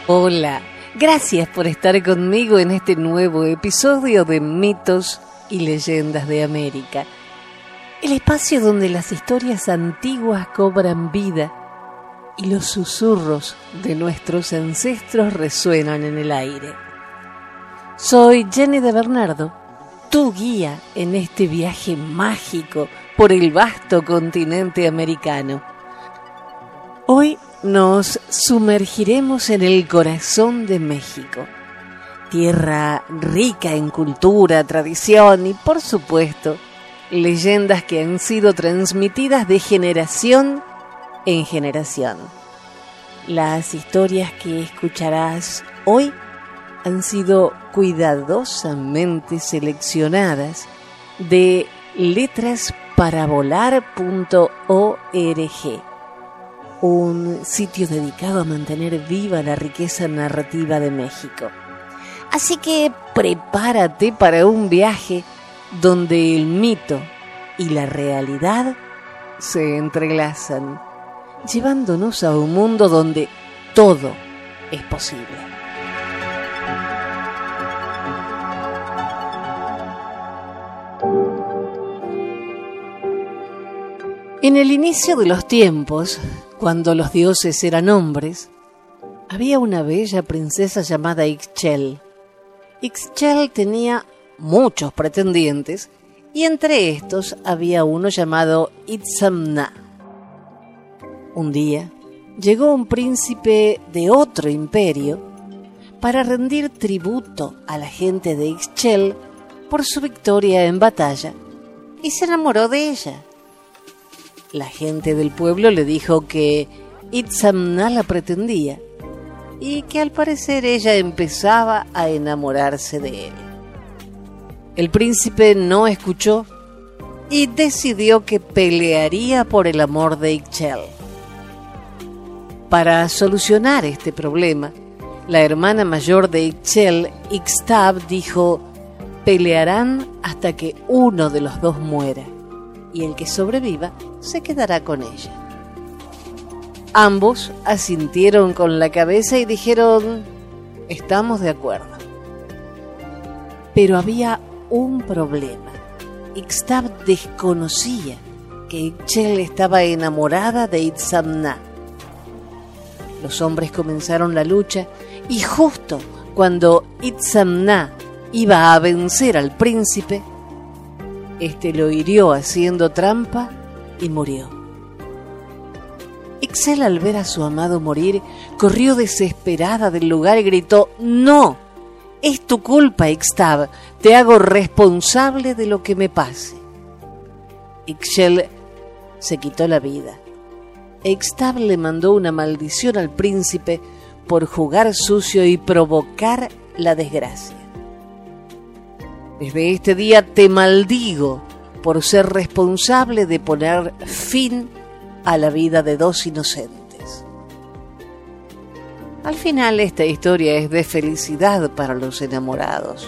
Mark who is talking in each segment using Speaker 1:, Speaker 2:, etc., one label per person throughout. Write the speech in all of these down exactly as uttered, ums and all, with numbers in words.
Speaker 1: Hola, gracias por estar conmigo en este nuevo episodio de Mitos y Leyendas de América. El espacio donde las historias antiguas cobran vida y los susurros de nuestros ancestros resuenan en el aire. Soy Jenny de Bernardo, tu guía en este viaje mágico por el vasto continente americano. Hoy nos sumergiremos en el corazón de México, tierra rica en cultura, tradición y, por supuesto, leyendas que han sido transmitidas de generación en generación. Las historias que escucharás hoy han sido cuidadosamente seleccionadas de letras para volar punto org, un sitio dedicado a mantener viva la riqueza narrativa de México. Así que prepárate para un viaje donde el mito y la realidad se entrelazan, llevándonos a un mundo donde todo es posible. En el inicio de los tiempos, cuando los dioses eran hombres, había una bella princesa llamada Ixchel. Ixchel tenía muchos pretendientes y entre estos había uno llamado Itzamna. Un día llegó un príncipe de otro imperio para rendir tributo a la gente de Ixchel por su victoria en batalla y se enamoró de ella. La gente del pueblo le dijo que Itzamna la pretendía y que al parecer ella empezaba a enamorarse de él. El príncipe no escuchó y decidió que pelearía por el amor de Ixchel. Para solucionar este problema, la hermana mayor de Ixchel, Ixtab, dijo: pelearán hasta que uno de los dos muera, y el que sobreviva se quedará con ella. Ambos asintieron con la cabeza y dijeron: estamos de acuerdo. Pero había un problema. Ixtab desconocía que Ixchel estaba enamorada de Itzamna. Los hombres comenzaron la lucha y justo cuando Itzamna iba a vencer al príncipe, este lo hirió haciendo trampa y murió. Ixchel, al ver a su amado morir, corrió desesperada del lugar y gritó: ¡no! Es tu culpa, Ixtab. Te hago responsable de lo que me pase. Ixchel se quitó la vida. Ixtab le mandó una maldición al príncipe por jugar sucio y provocar la desgracia. Desde este día te maldigo por ser responsable de poner fin a la vida de dos inocentes. Al final, esta historia es de felicidad para los enamorados.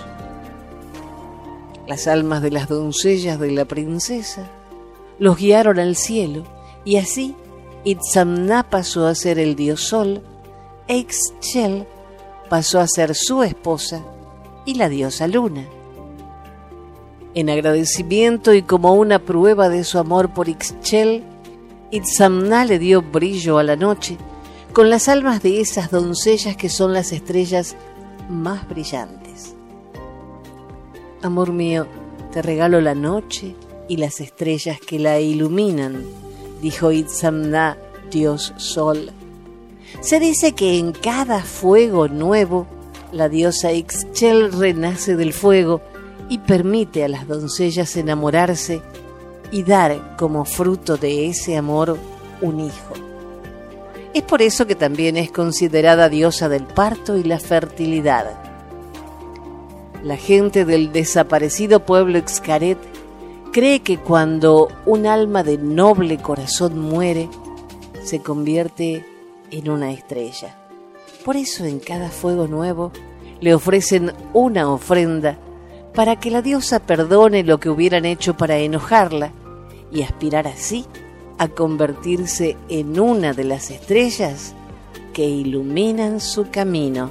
Speaker 1: Las almas de las doncellas de la princesa los guiaron al cielo y así Itzamna pasó a ser el dios Sol e Ixchel pasó a ser su esposa y la diosa Luna. En agradecimiento y como una prueba de su amor por Ixchel, Itzamna le dio brillo a la noche con las almas de esas doncellas que son las estrellas más brillantes. Amor mío, te regalo la noche y las estrellas que la iluminan, dijo Itzamna, dios Sol. Se dice que en cada fuego nuevo, la diosa Ixchel renace del fuego y permite a las doncellas enamorarse y dar como fruto de ese amor un hijo. Es por eso que también es considerada diosa del parto y la fertilidad. La gente del desaparecido pueblo Xcaret cree que cuando un alma de noble corazón muere, se convierte en una estrella. Por eso en cada fuego nuevo le ofrecen una ofrenda para que la diosa perdone lo que hubieran hecho para enojarla y aspirar así a convertirse en una de las estrellas que iluminan su camino.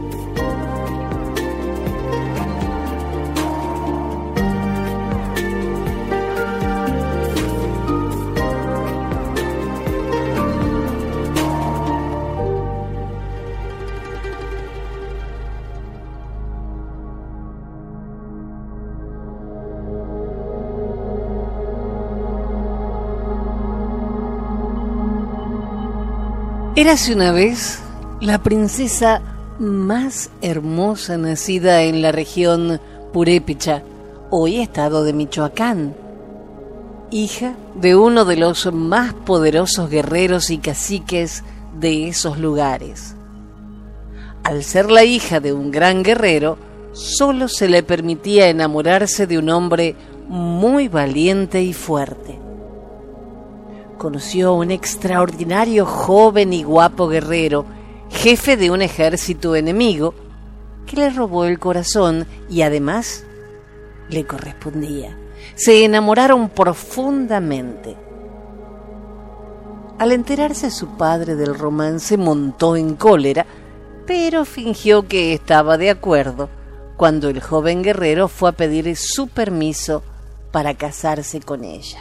Speaker 1: Érase una vez la princesa más hermosa nacida en la región Purépecha, hoy estado de Michoacán, hija de uno de los más poderosos guerreros y caciques de esos lugares. Al ser la hija de un gran guerrero, solo se le permitía enamorarse de un hombre muy valiente y fuerte. Conoció a un extraordinario joven y guapo guerrero, jefe de un ejército enemigo, que le robó el corazón y además le correspondía. Se enamoraron profundamente. Al enterarse su padre del romance, montó en cólera, pero fingió que estaba de acuerdo cuando el joven guerrero fue a pedir su permiso para casarse con ella.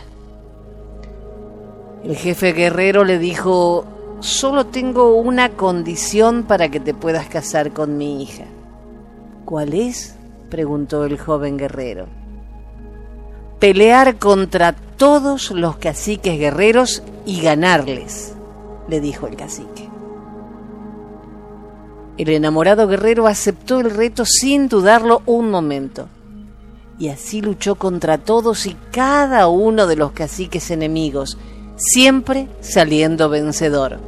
Speaker 1: El jefe guerrero le dijo: solo tengo una condición para que te puedas casar con mi hija. ¿Cuál es?, preguntó el joven guerrero. Pelear contra todos los caciques guerreros y ganarles, le dijo el cacique. El enamorado guerrero aceptó el reto sin dudarlo un momento, y así luchó contra todos y cada uno de los caciques enemigos, siempre saliendo vencedor.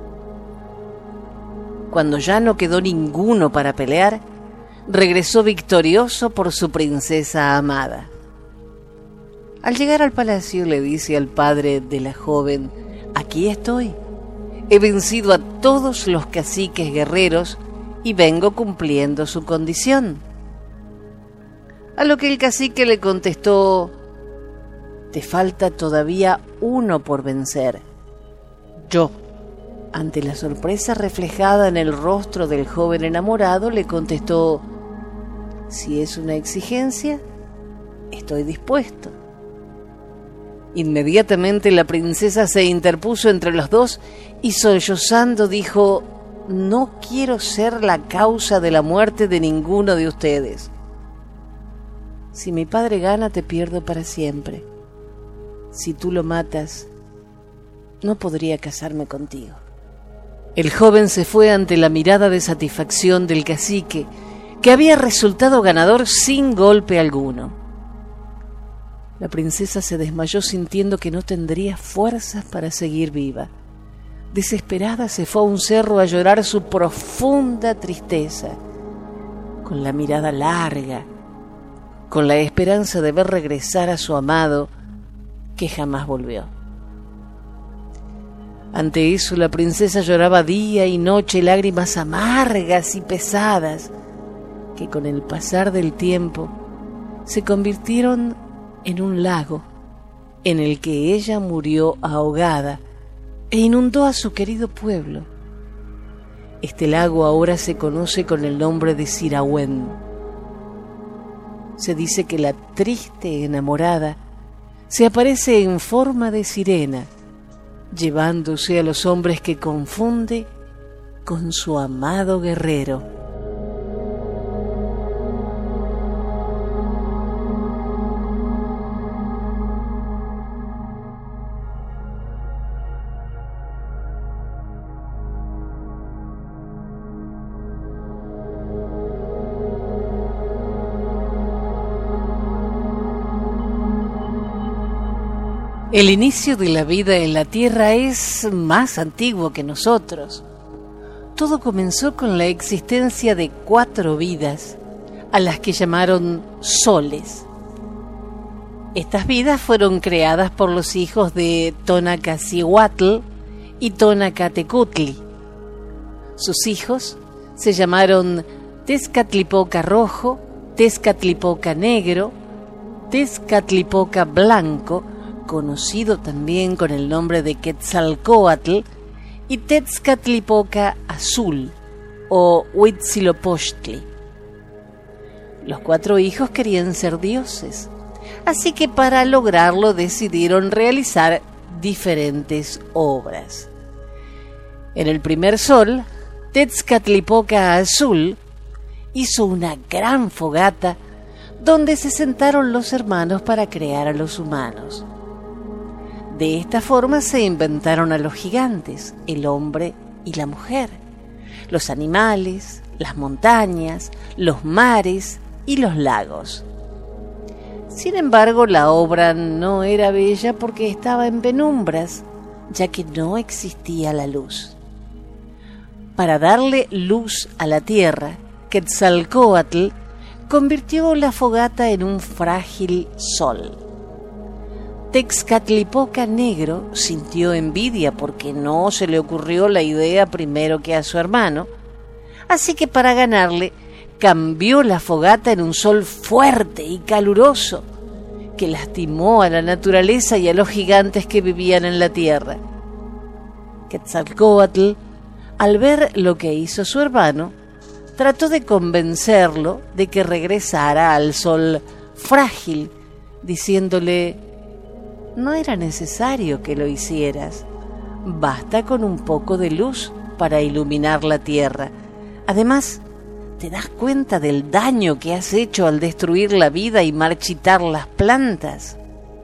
Speaker 1: Cuando ya no quedó ninguno para pelear, regresó victorioso por su princesa amada. Al llegar al palacio le dice al padre de la joven: aquí estoy, he vencido a todos los caciques guerreros y vengo cumpliendo su condición. A lo que el cacique le contestó: te falta todavía uno por vencer. Yo, ante la sorpresa reflejada en el rostro del joven enamorado, le contestó: si es una exigencia, estoy dispuesto. Inmediatamente la princesa se interpuso entre los dos y sollozando dijo: no quiero ser la causa de la muerte de ninguno de ustedes. Si mi padre gana, te pierdo para siempre. Si tú lo matas, no podría casarme contigo. El joven se fue ante la mirada de satisfacción del cacique, que había resultado ganador sin golpe alguno. La princesa se desmayó sintiendo que no tendría fuerzas para seguir viva. Desesperada se fue a un cerro a llorar su profunda tristeza, con la mirada larga, con la esperanza de ver regresar a su amado, que jamás volvió. Ante eso la princesa lloraba día y noche lágrimas amargas y pesadas, que con el pasar del tiempo se convirtieron en un lago en el que ella murió ahogada e inundó a su querido pueblo. Este lago ahora se conoce con el nombre de Sirahuén. Se dice que la triste enamorada se aparece en forma de sirena, llevándose a los hombres que confunde con su amado guerrero. El inicio de la vida en la Tierra es más antiguo que nosotros. Todo comenzó con la existencia de cuatro vidas, a las que llamaron soles. Estas vidas fueron creadas por los hijos de Tonacacihuatl y Tonacatecutli. Sus hijos se llamaron Tezcatlipoca Rojo, Tezcatlipoca Negro, Tezcatlipoca Blanco, conocido también con el nombre de Quetzalcóatl, y Tezcatlipoca Azul o Huitzilopochtli. Los cuatro hijos querían ser dioses, así que para lograrlo decidieron realizar diferentes obras. En el primer sol, Tezcatlipoca Azul hizo una gran fogata donde se sentaron los hermanos para crear a los humanos. De esta forma se inventaron a los gigantes, el hombre y la mujer, los animales, las montañas, los mares y los lagos. Sin embargo, la obra no era bella porque estaba en penumbras, ya que no existía la luz. Para darle luz a la tierra, Quetzalcóatl convirtió la fogata en un frágil sol. Tezcatlipoca Negro sintió envidia porque no se le ocurrió la idea primero que a su hermano, así que para ganarle cambió la fogata en un sol fuerte y caluroso que lastimó a la naturaleza y a los gigantes que vivían en la tierra. Quetzalcóatl, al ver lo que hizo su hermano, trató de convencerlo de que regresara al sol frágil, diciéndole: no era necesario que lo hicieras, basta con un poco de luz para iluminar la tierra. Además, ¿te das cuenta del daño que has hecho al destruir la vida y marchitar las plantas?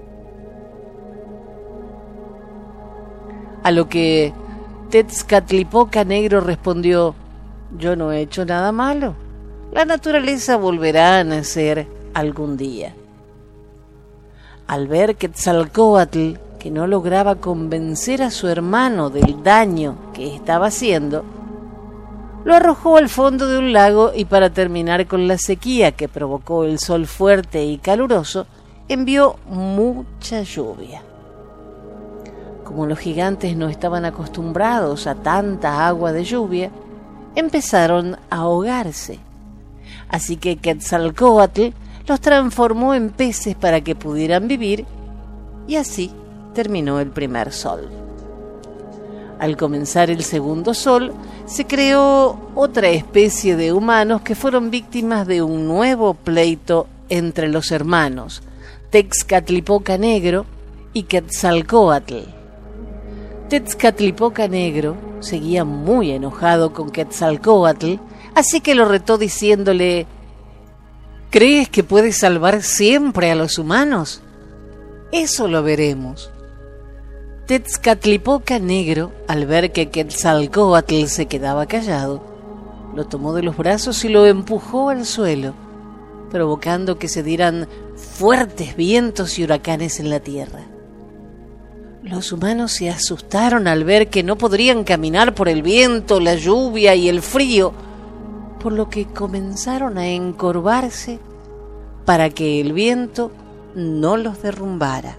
Speaker 1: A lo que Tezcatlipoca Negro respondió: yo no he hecho nada malo. La naturaleza volverá a nacer algún día. Al ver Quetzalcóatl que no lograba convencer a su hermano del daño que estaba haciendo, lo arrojó al fondo de un lago y, para terminar con la sequía que provocó el sol fuerte y caluroso, envió mucha lluvia. Como los gigantes no estaban acostumbrados a tanta agua de lluvia, empezaron a ahogarse. Así que Quetzalcóatl los transformó en peces para que pudieran vivir, y así terminó el primer sol. Al comenzar el segundo sol, se creó otra especie de humanos que fueron víctimas de un nuevo pleito entre los hermanos, Tezcatlipoca Negro y Quetzalcóatl. Tezcatlipoca Negro seguía muy enojado con Quetzalcóatl, así que lo retó diciéndole: ¿crees que puedes salvar siempre a los humanos? Eso lo veremos. Tezcatlipoca Negro, al ver que Quetzalcóatl se quedaba callado, lo tomó de los brazos y lo empujó al suelo, provocando que se dieran fuertes vientos y huracanes en la tierra. Los humanos se asustaron al ver que no podrían caminar por el viento, la lluvia y el frío, por lo que comenzaron a encorvarse para que el viento no los derrumbara.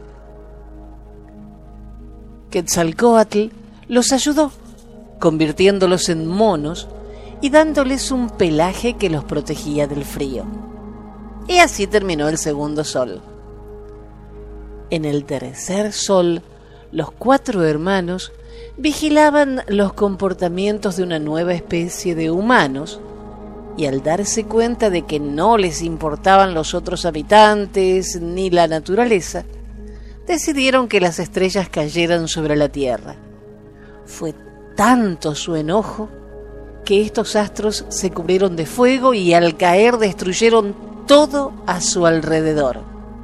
Speaker 1: Quetzalcóatl los ayudó, convirtiéndolos en monos y dándoles un pelaje que los protegía del frío. Y así terminó el segundo sol. En el tercer sol, los cuatro hermanos vigilaban los comportamientos de una nueva especie de humanos, y al darse cuenta de que no les importaban los otros habitantes ni la naturaleza, decidieron que las estrellas cayeran sobre la tierra. Fue tanto su enojo que estos astros se cubrieron de fuego y al caer destruyeron todo a su alrededor.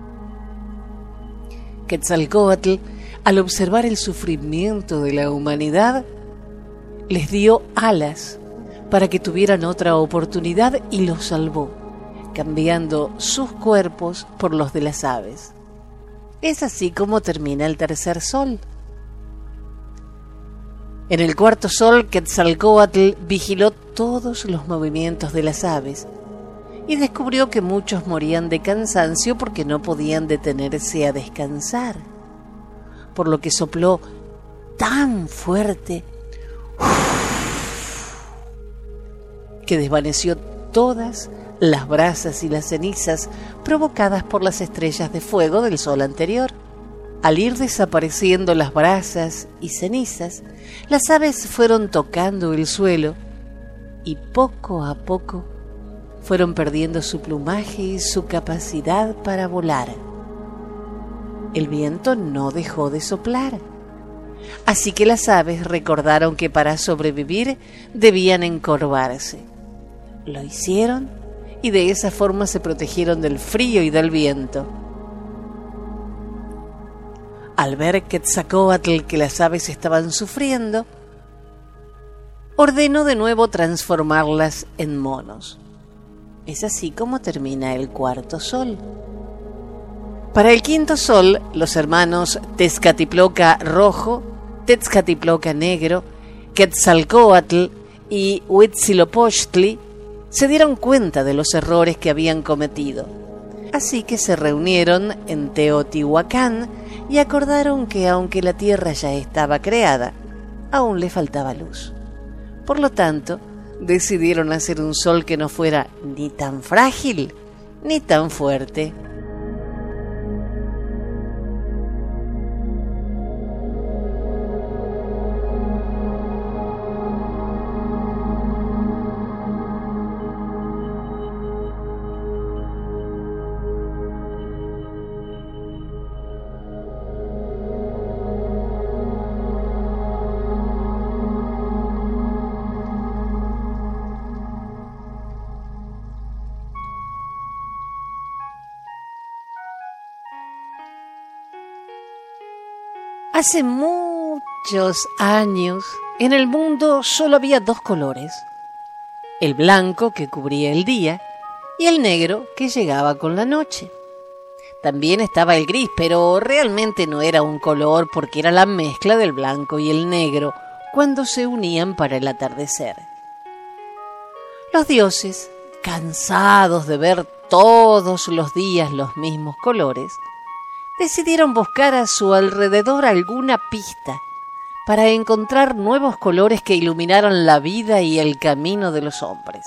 Speaker 1: Quetzalcóatl, al observar el sufrimiento de la humanidad, les dio alas para que tuvieran otra oportunidad y los salvó, cambiando sus cuerpos por los de las aves. Es así como termina el tercer sol. En el cuarto sol, Quetzalcóatl vigiló todos los movimientos de las aves y descubrió que muchos morían de cansancio porque no podían detenerse a descansar, por lo que sopló tan fuerte que desvaneció todas las brasas y las cenizas provocadas por las estrellas de fuego del sol anterior. Al ir desapareciendo las brasas y cenizas, las aves fueron tocando el suelo y poco a poco fueron perdiendo su plumaje y su capacidad para volar. El viento no dejó de soplar, así que las aves recordaron que para sobrevivir debían encorvarse. Lo hicieron y de esa forma se protegieron del frío y del viento. Al ver Quetzalcóatl que las aves estaban sufriendo, ordenó de nuevo transformarlas en monos. Es así como termina el cuarto sol. Para el quinto sol, los hermanos Tezcatlipoca Rojo, Tezcatlipoca Negro, Quetzalcóatl y Huitzilopochtli se dieron cuenta de los errores que habían cometido. Así que se reunieron en Teotihuacán y acordaron que aunque la tierra ya estaba creada, aún le faltaba luz. Por lo tanto, decidieron hacer un sol que no fuera ni tan frágil ni tan fuerte. Hace muchos años, en el mundo solo había dos colores: el blanco, que cubría el día, y el negro, que llegaba con la noche. También estaba el gris, pero realmente no era un color porque era la mezcla del blanco y el negro cuando se unían para el atardecer. Los dioses, cansados de ver todos los días los mismos colores, decidieron buscar a su alrededor alguna pista para encontrar nuevos colores que iluminaran la vida y el camino de los hombres.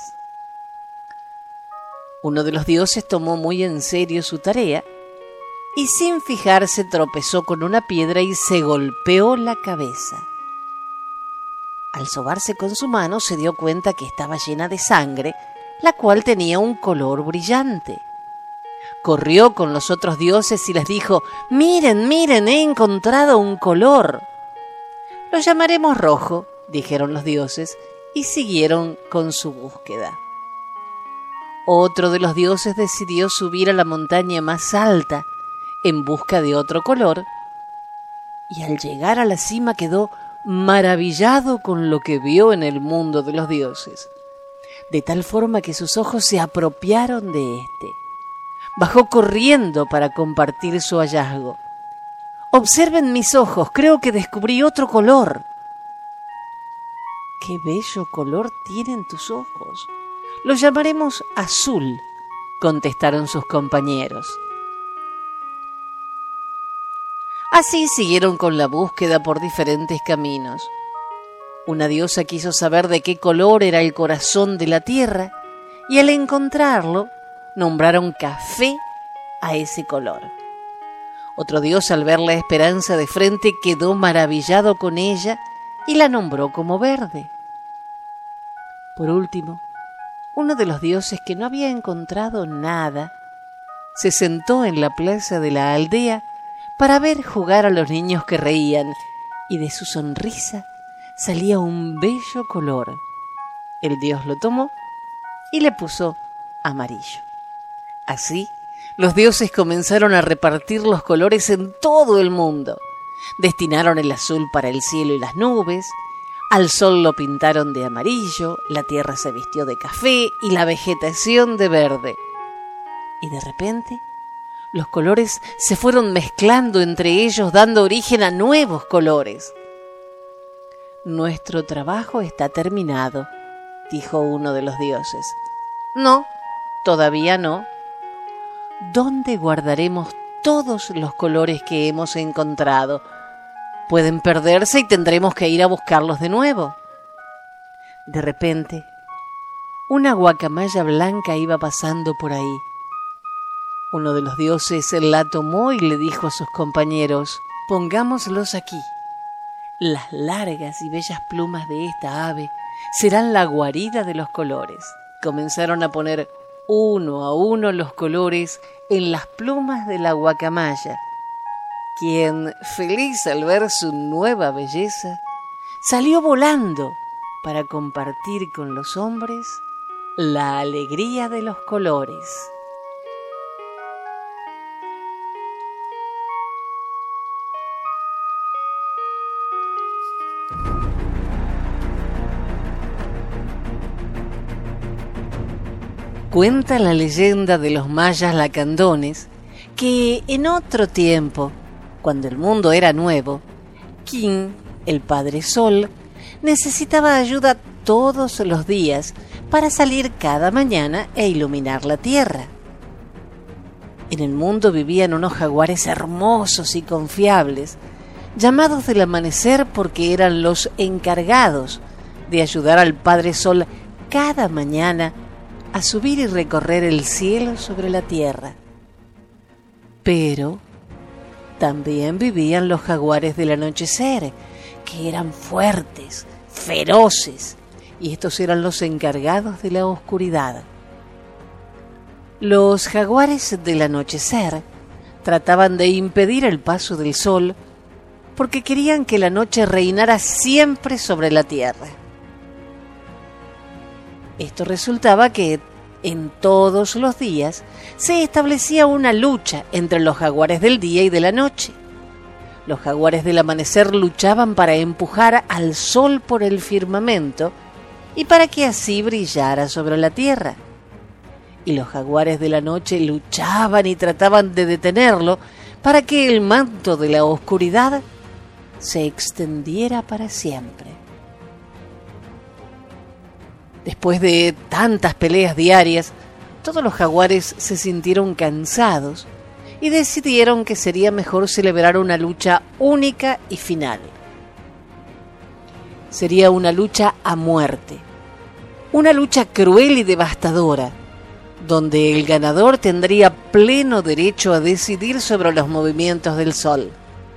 Speaker 1: Uno de los dioses tomó muy en serio su tarea y sin fijarse tropezó con una piedra y se golpeó la cabeza. Al sobarse con su mano se dio cuenta que estaba llena de sangre, la cual tenía un color brillante. Corrió con los otros dioses y les dijo: «Miren, miren, he encontrado un color». «Lo llamaremos rojo», dijeron los dioses, y siguieron con su búsqueda. Otro de los dioses decidió subir a la montaña más alta en busca de otro color, y al llegar a la cima quedó maravillado con lo que vio en el mundo de los dioses, de tal forma que sus ojos se apropiaron de éste. Bajó corriendo para compartir su hallazgo. «Observen mis ojos, creo que descubrí otro color». «Qué bello color tienen tus ojos. Lo llamaremos azul», contestaron sus compañeros. Así siguieron con la búsqueda por diferentes caminos. Una diosa quiso saber de qué color era el corazón de la tierra y al encontrarlo nombraron café a ese color. Otro dios, al ver la esperanza de frente, quedó maravillado con ella y la nombró como verde. Por último, uno de los dioses, que no había encontrado nada, se sentó en la plaza de la aldea para ver jugar a los niños que reían, y de su sonrisa salía un bello color. El dios lo tomó y le puso amarillo. Así, los dioses comenzaron a repartir los colores en todo el mundo. Destinaron el azul para el cielo y las nubes, al sol lo pintaron de amarillo, la tierra se vistió de café y la vegetación de verde. Y de repente, los colores se fueron mezclando entre ellos, dando origen a nuevos colores. «Nuestro trabajo está terminado», dijo uno de los dioses. «No, todavía no. ¿Dónde guardaremos todos los colores que hemos encontrado? Pueden perderse y tendremos que ir a buscarlos de nuevo». De repente, una guacamaya blanca iba pasando por ahí. Uno de los dioses la tomó y le dijo a sus compañeros: pongámoslos aquí. Las largas y bellas plumas de esta ave serán la guarida de los colores. Comenzaron a poner uno a uno los colores en las plumas de la guacamaya, quien, feliz al ver su nueva belleza, salió volando para compartir con los hombres la alegría de los colores. Cuenta la leyenda de los mayas lacandones que en otro tiempo, cuando el mundo era nuevo, King, el Padre Sol, necesitaba ayuda todos los días para salir cada mañana e iluminar la tierra. En el mundo vivían unos jaguares hermosos y confiables, llamados del amanecer porque eran los encargados de ayudar al Padre Sol cada mañana a subir y recorrer el cielo sobre la tierra. Pero también vivían los jaguares del anochecer, que eran fuertes, feroces, y estos eran los encargados de la oscuridad. Los jaguares del anochecer trataban de impedir el paso del sol porque querían que la noche reinara siempre sobre la tierra. Esto resultaba que en todos los días se establecía una lucha entre los jaguares del día y de la noche. Los jaguares del amanecer luchaban para empujar al sol por el firmamento y para que así brillara sobre la tierra. Y los jaguares de la noche luchaban y trataban de detenerlo para que el manto de la oscuridad se extendiera para siempre. Después de tantas peleas diarias, todos los jaguares se sintieron cansados y decidieron que sería mejor celebrar una lucha única y final. Sería una lucha a muerte, una lucha cruel y devastadora, donde el ganador tendría pleno derecho a decidir sobre los movimientos del sol.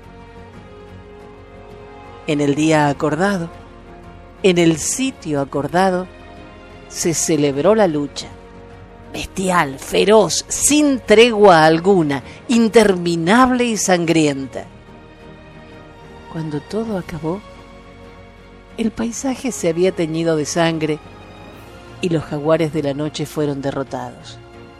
Speaker 1: En el día acordado, en el sitio acordado, se celebró la lucha, bestial, feroz, sin tregua alguna, interminable y sangrienta. Cuando todo acabó, el paisaje se había teñido de sangre y los jaguares de la noche fueron derrotados.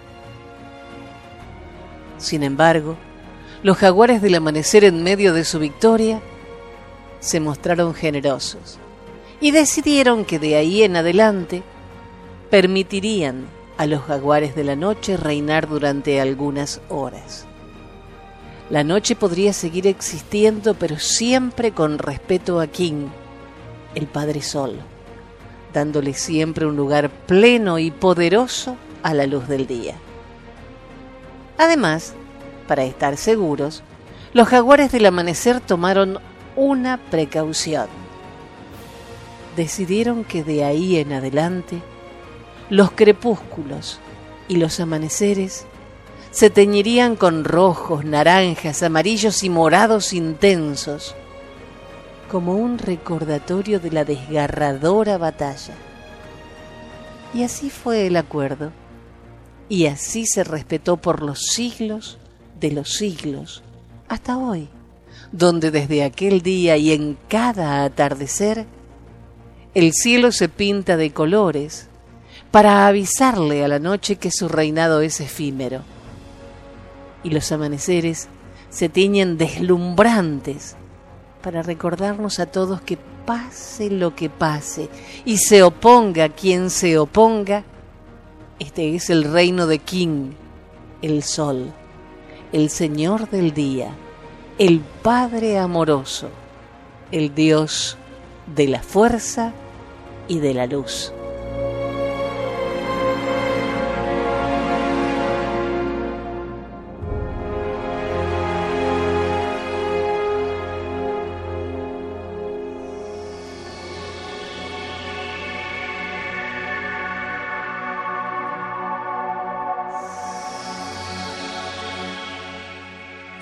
Speaker 1: Sin embargo, los jaguares del amanecer, en medio de su victoria, se mostraron generosos y decidieron que de ahí en adelante permitirían a los jaguares de la noche reinar durante algunas horas. La noche podría seguir existiendo, pero siempre con respeto a King, el Padre Sol, dándole siempre un lugar pleno y poderoso a la luz del día. Además, para estar seguros, los jaguares del amanecer tomaron una precaución. Decidieron que de ahí en adelante los crepúsculos y los amaneceres se teñirían con rojos, naranjas, amarillos y morados intensos, como un recordatorio de la desgarradora batalla. Y así fue el acuerdo, y así se respetó por los siglos de los siglos, hasta hoy, donde desde aquel día y en cada atardecer, el cielo se pinta de colores para avisarle a la noche que su reinado es efímero, y los amaneceres se tiñen deslumbrantes para recordarnos a todos que pase lo que pase y se oponga quien se oponga, este es el reino de King, el Sol, el Señor del día, el Padre amoroso, el Dios de la fuerza y de la luz.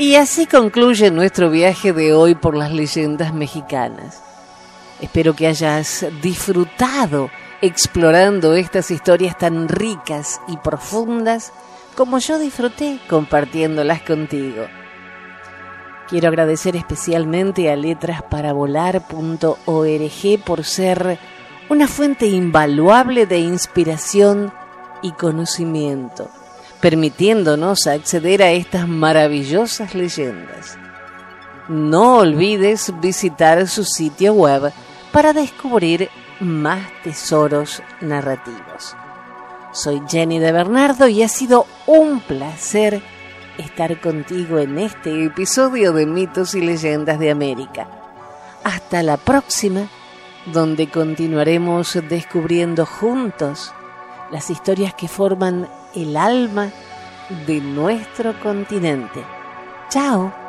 Speaker 1: Y así concluye nuestro viaje de hoy por las leyendas mexicanas. Espero que hayas disfrutado explorando estas historias tan ricas y profundas como yo disfruté compartiéndolas contigo. Quiero agradecer especialmente a letras para volar punto org por ser una fuente invaluable de inspiración y conocimiento, permitiéndonos acceder a estas maravillosas leyendas. No olvides visitar su sitio web para descubrir más tesoros narrativos. Soy Jenny de Bernardo y ha sido un placer estar contigo en este episodio de Mitos y Leyendas de América. Hasta la próxima, donde continuaremos descubriendo juntos las historias que forman el alma de nuestro continente. ¡Chao!